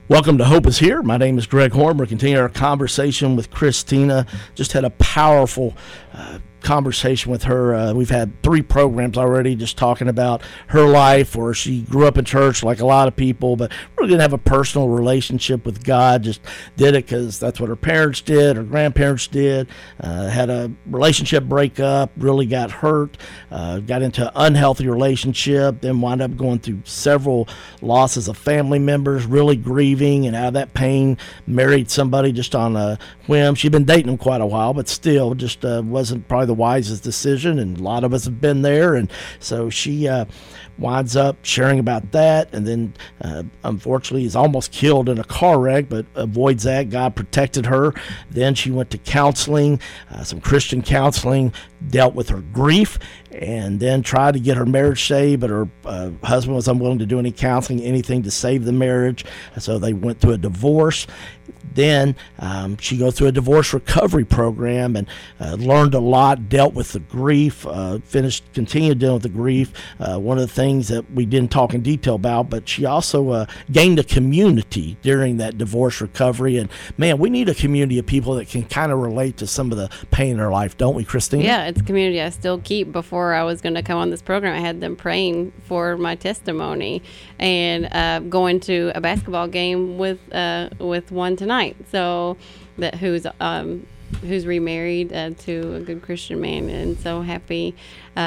Welcome to Hope is Here. My name is Greg Horn. We're continuing our conversation with Christina. Just had a powerful conversation with her. We've had 3 programs already just talking about her life, where she grew up in church like a lot of people, but really didn't have a personal relationship with God. Just did it because that's what her parents did, her grandparents did. Had a relationship breakup, really got hurt, got into an unhealthy relationship, then wound up going through several losses of family members, really grieving, and out of that pain married somebody just on a whim. She'd been dating him quite a while, but still just wasn't probably the wisest decision, and a lot of us have been there. And so she winds up sharing about that, and then unfortunately is almost killed in a car wreck, but avoids that. God protected her. Then she went to counseling, some Christian counseling, dealt with her grief, and then tried to get her marriage saved, but her husband was unwilling to do any counseling, anything to save the marriage, so they went through a divorce. Then she goes through a divorce recovery program and learned a lot, dealt with the grief, continued dealing with the grief. One of the things that we didn't talk in detail about, but she also gained a community during that divorce recovery. And man, we need a community of people that can kind of relate to some of the pain in our life, don't we, Christina? Yeah, it's a community I still keep. Before I was going to come on this program, I had them praying for my testimony, and going to a basketball game with one tonight. So that who's remarried to a good Christian man, and so happy.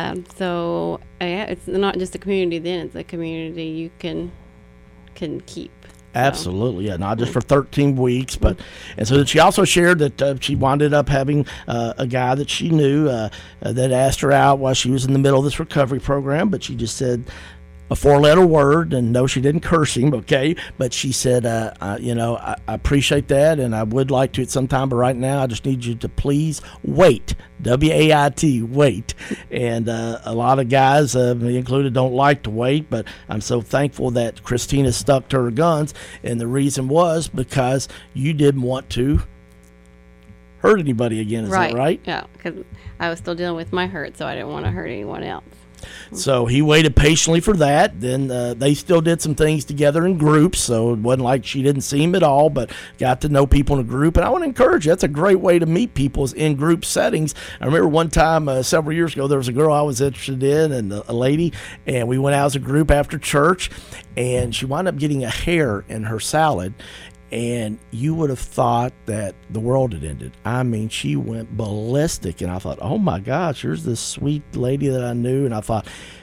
So yeah, it's not just a community. Then it's a community you can keep. Absolutely, yeah, not just for 13 weeks, but and so she also shared that she wound up having a guy that she knew that asked her out while she was in the middle of this recovery program, but she just said a 4-letter word, and no, she didn't curse him, okay, but she said, I appreciate that, and I would like to at some time, but right now I just need you to please wait, W-A-I-T, wait. And a lot of guys, me included, don't like to wait, but I'm so thankful that Christina stuck to her guns, and the reason was because you didn't want to hurt anybody again, is that right? Yeah, because I was still dealing with my hurt, so I didn't want to hurt anyone else. So he waited patiently for that. Then they still did some things together in groups, so it wasn't like she didn't see him at all, but got to know people in a group. And I want to encourage you, that's a great way to meet people, is in group settings. I remember one time several years ago, there was a girl I was interested in, and a lady, and we went out as a group after church, and she wound up getting a hair in her salad. And you would have thought that the world had ended. I mean, she went ballistic, and I thought, oh my gosh, here's this sweet lady that I knew. And I thought,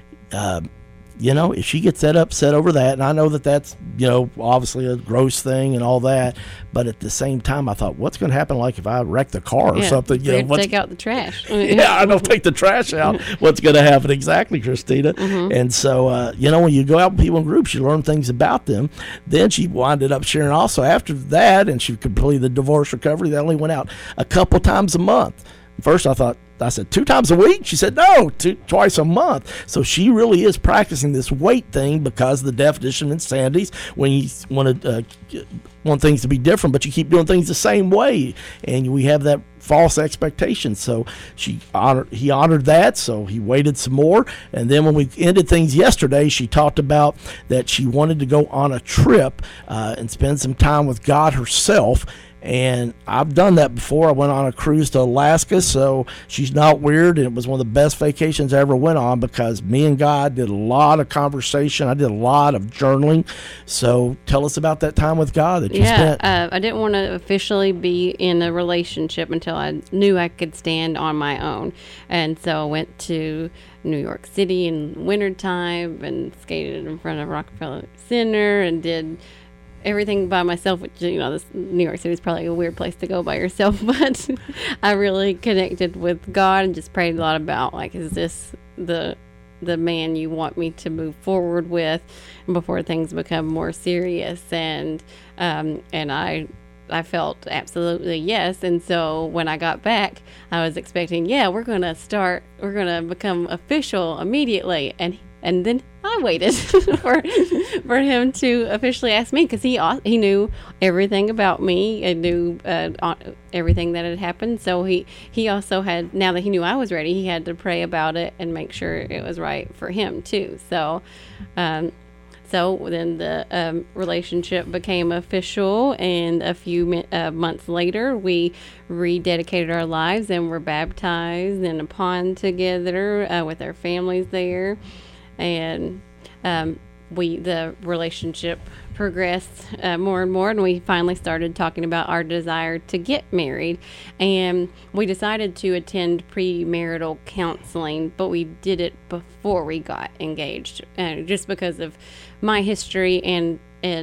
if she gets that upset over that, and I know that that's, obviously a gross thing and all that, but at the same time, I thought, what's going to happen, like if I wreck the car or something? Take out the trash. Yeah, I don't take the trash out. What's going to happen exactly, Christina? Mm-hmm. And so, when you go out with people in groups, you learn things about them. Then she winded up sharing also after that, and she completed the divorce recovery. They only went out a couple times a month. First, I said 2 times a week. She said no, twice a month. So she really is practicing this weight thing, because of the definition in Sandy's, when you want things to be different, but you keep doing things the same way, and we have that false expectation. So he honored that, so he waited some more. And then when we ended things yesterday, she talked about that she wanted to go on a trip and spend some time with God herself. And I've done that before. I went on a cruise to Alaska, so she's not weird. And it was one of the best vacations I ever went on, because me and God did a lot of conversation. I did a lot of journaling. So tell us about that time with God that you spent. I didn't want to officially be in a relationship until I knew I could stand on my own. And so I went to New York City in wintertime and skated in front of Rockefeller Center and did everything by myself, which, this New York City is probably a weird place to go by yourself, but I really connected with God and just prayed a lot about, like, is this the man you want me to move forward with before things become more serious? And I felt absolutely yes. And so when I got back, I was expecting, we're going to become official immediately. And then I waited for him to officially ask me, because he knew everything about me and knew everything that had happened. So he also had, now that he knew I was ready, he had to pray about it and make sure it was right for him too. So so then the relationship became official, and a few months later, we rededicated our lives and were baptized in a pond together with our families there, and the relationship progressed more and more, and we finally started talking about our desire to get married, and we decided to attend premarital counseling, but we did it before we got engaged, just because of my history and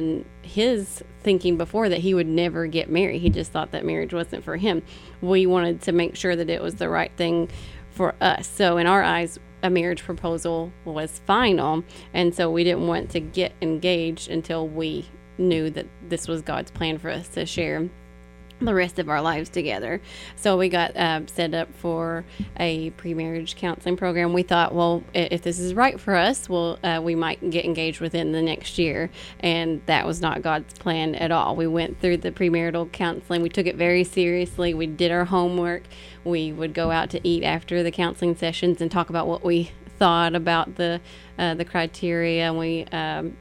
his thinking before that he would never get married. He just thought that marriage wasn't for him. We wanted to make sure that it was the right thing for us. So in our eyes, a marriage proposal was final, and so we didn't want to get engaged until we knew that this was God's plan for us to share the rest of our lives together. So we got set up for a pre-marriage counseling program. We thought, well, if this is right for us, we might get engaged within the next year, and that was not God's plan at all. We went through the premarital counseling. We took it very seriously. We did our homework. We would go out to eat after the counseling sessions and talk about what we thought about the criteria, and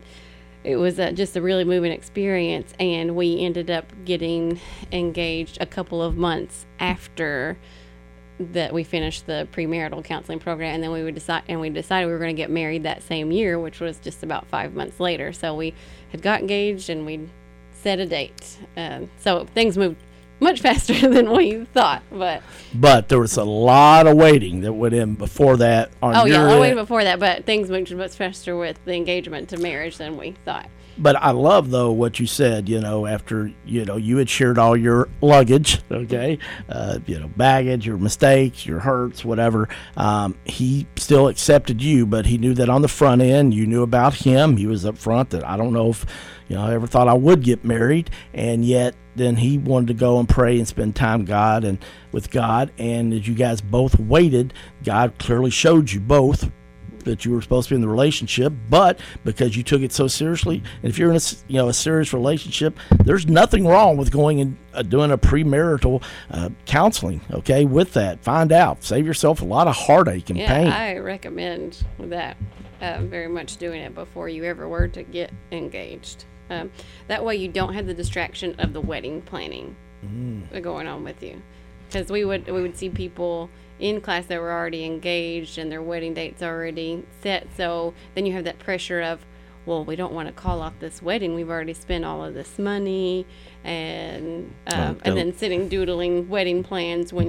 it was just a really moving experience, and we ended up getting engaged a couple of months after that we finished the premarital counseling program, and then we decided we were going to get married that same year, which was just about 5 months later. So we had got engaged and we set a date. So things moved much faster than we thought, but there was a lot of waiting that went in before that. A lot of waiting before that, but things moved much faster with the engagement to marriage than we thought. But I love, though, what you said, after, you had shared all your luggage, okay, baggage, your mistakes, your hurts, whatever. He still accepted you, but he knew that on the front end, you knew about him. He was up front that I don't know if, I ever thought I would get married, and yet then he wanted to go and pray and spend time with God. And as you guys both waited, God clearly showed you both that you were supposed to be in the relationship, but because you took it so seriously, and if you're in a serious relationship, there's nothing wrong with going and doing a premarital counseling. Okay, with that, find out, save yourself a lot of heartache and pain. I recommend that very much, doing it before you ever were to get engaged. That way, you don't have the distraction of the wedding planning going on with you, because we would see people in class that were already engaged and their wedding date's already set. So then you have that pressure of, well, we don't want to call off this wedding. We've already spent all of this money, and then sitting doodling wedding plans when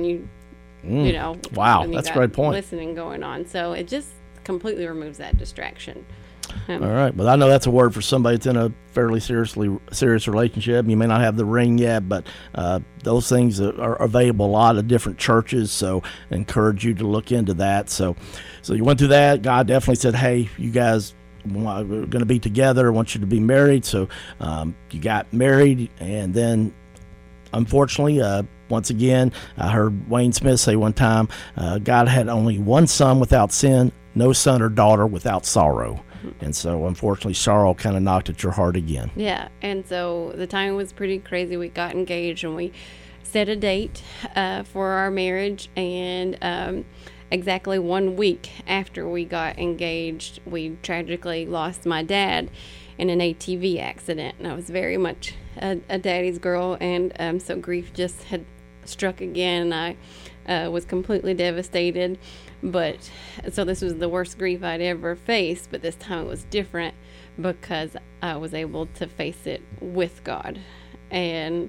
wow, that's a great point. Listening going on. So it just completely removes that distraction. All right. Well, I know that's a word for somebody that's in a fairly serious relationship. You may not have the ring yet, but those things are available a lot of different churches. So I encourage you to look into that. So you went through that. God definitely said, hey, you guys are going to be together. I want you to be married. So you got married, and then unfortunately, once again, I heard Wayne Smith say one time, God had only one son without sin, no son or daughter without sorrow. And so, unfortunately, sorrow kind of knocked at your heart again. Yeah, and so the timing was pretty crazy. We got engaged, and we set a date for our marriage, and exactly 1 week after we got engaged, we tragically lost my dad in an ATV accident. And I was very much a daddy's girl, and so grief just had struck again. I was completely devastated. But so this was the worst grief I'd ever faced, but this time it was different because I was able to face it with God. And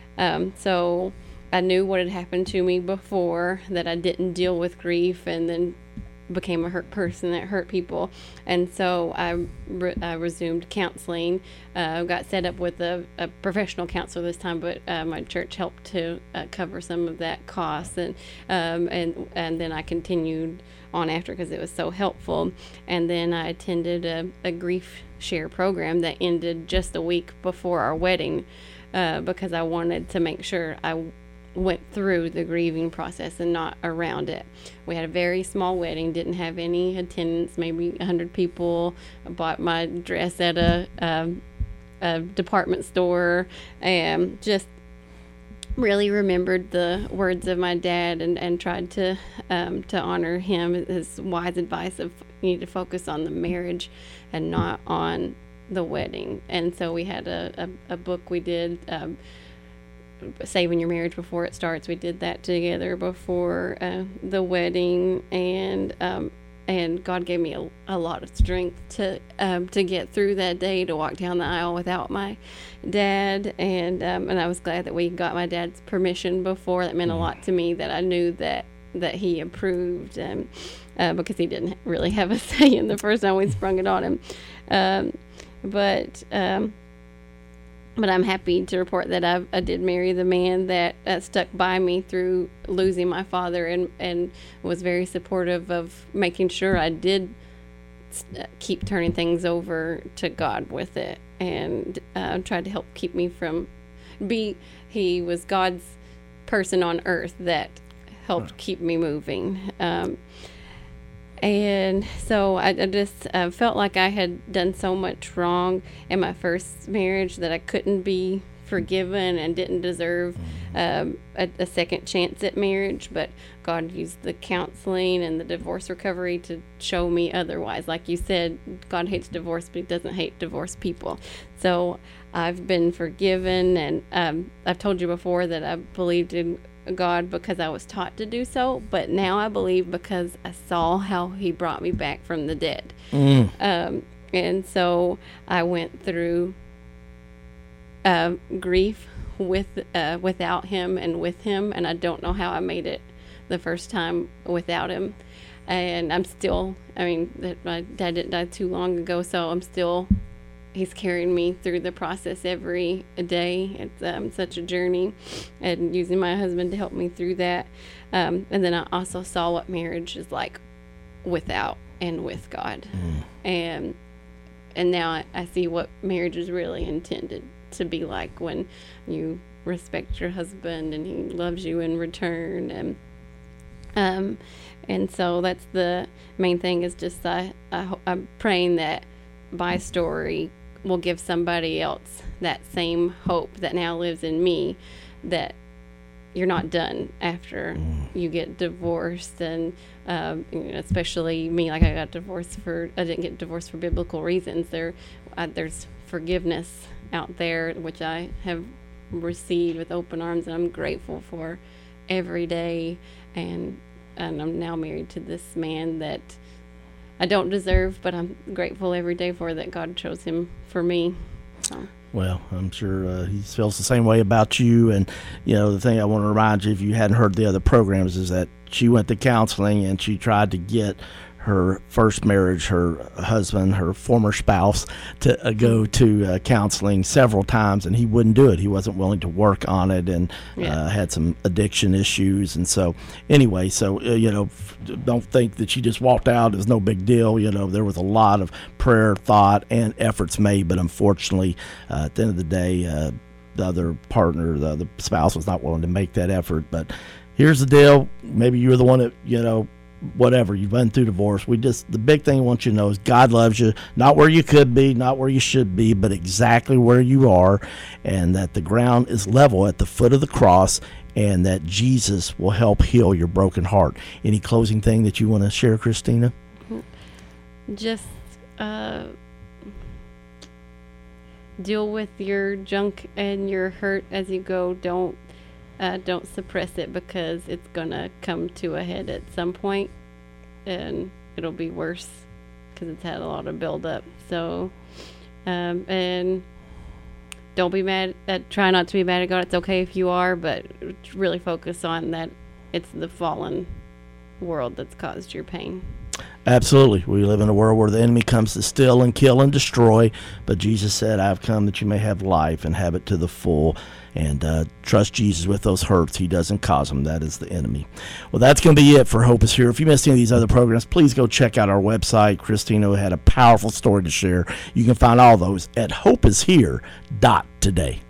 so I knew what had happened to me before, that I didn't deal with grief and then became a hurt person that hurt people. And so I resumed counseling, got set up with a professional counselor this time, but my church helped to cover some of that cost, and then I continued on after because it was so helpful. And then I attended a grief share program that ended just a week before our wedding, because I wanted to make sure I went through the grieving process and not around it. We had a very small wedding, didn't have any attendance, maybe 100 people. I bought my dress at a department store, and just really remembered the words of my dad and tried to honor him, his wise advice of you need to focus on the marriage and not on the wedding. And so we had a book we did, Saving Your Marriage Before It Starts. We did that together before the wedding, and God gave me a lot of strength to get through that day, to walk down the aisle without my dad, and I was glad that we got my dad's permission before. That meant a lot to me, that I knew that he approved, and because he didn't really have a say in the first time we sprung it on him, but I'm happy to report that I did marry the man that stuck by me through losing my father, and was very supportive of making sure I did keep turning things over to God with it, and tried to help keep me from he was God's person on earth that helped keep me moving. And so I just felt like I had done so much wrong in my first marriage that I couldn't be forgiven and didn't deserve a second chance at marriage. But God used the counseling and the divorce recovery to show me otherwise. Like you said, God hates divorce, but he doesn't hate divorced people. So I've been forgiven, and I've told you before that I believed in God because I was taught to do so, but now I believe because I saw how he brought me back from the dead. And so I went through grief without him and with him, and I don't know how I made it the first time without him. And I'm still, my dad didn't die too long ago, so he's carrying me through the process every day. It's such a journey, and using my husband to help me through that. And then I also saw what marriage is like without and with God. And now I see what marriage is really intended to be like, when you respect your husband and he loves you in return. And so that's the main thing, is just I'm praying that my story will give somebody else that same hope that now lives in me, that you're not done after you get divorced. And especially me, like I didn't get divorced for biblical reasons. There's forgiveness out there, which I have received with open arms, and I'm grateful for every day. And I'm now married to this man that I don't deserve, but I'm grateful every day for that God chose him for me. So. Well, I'm sure he feels the same way about you. And, the thing I want to remind you, if you hadn't heard the other programs, is that she went to counseling and she tried to get her first marriage, her husband, her former spouse, to go to counseling several times, and he wouldn't do it. He wasn't willing to work on it, and had some addiction issues. And so anyway, don't think that she just walked out. It was no big deal. There was a lot of prayer, thought, and efforts made, but unfortunately, at the end of the day, the other partner, the spouse, was not willing to make that effort. But here's the deal. Maybe you were the one that, whatever, you've been through divorce. The big thing I want you to know is God loves you, not where you could be, not where you should be, but exactly where you are, and that the ground is level at the foot of the cross, and that Jesus will help heal your broken heart. Any closing thing that you want to share, Christina? Just deal with your junk and your hurt as you go. Don't suppress it, because it's gonna come to a head at some point, and it'll be worse because it's had a lot of buildup. So, and don't be mad. Try not to be mad at God. It's okay if you are, but really focus on that it's the fallen world that's caused your pain. Absolutely. We live in a world where the enemy comes to steal and kill and destroy, but Jesus said, I've come that you may have life and have it to the full. And trust Jesus with those hurts. He doesn't cause them. That is the enemy. Well, that's going to be it for Hope is Here. If you missed any of these other programs, please go check out our website. Christina had a powerful story to share. You can find all those at hopeishere.today.